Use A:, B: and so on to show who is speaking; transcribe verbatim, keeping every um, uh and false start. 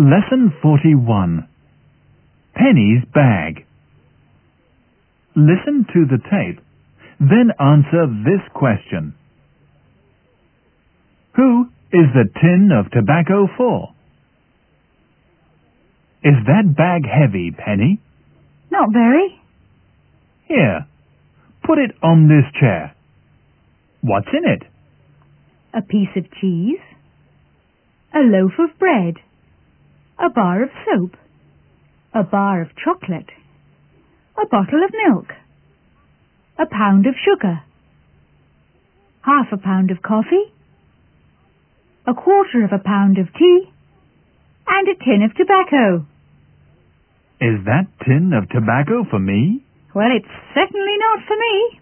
A: Lesson forty-one. Penny's bag. Listen to the tape, then answer this question. Who is the tin of tobacco for? Is that bag heavy, Penny?
B: Not very.
A: Here, put it on this chair. What's in it?
B: A piece of cheese, a loaf of bread, a bar of soap, a bar of chocolate, a bottle of milk, a pound of sugar, half a pound of coffee, a quarter of a pound of tea, and a tin of tobacco.
A: Is that tin of tobacco for me?
B: Well, it's certainly not for me.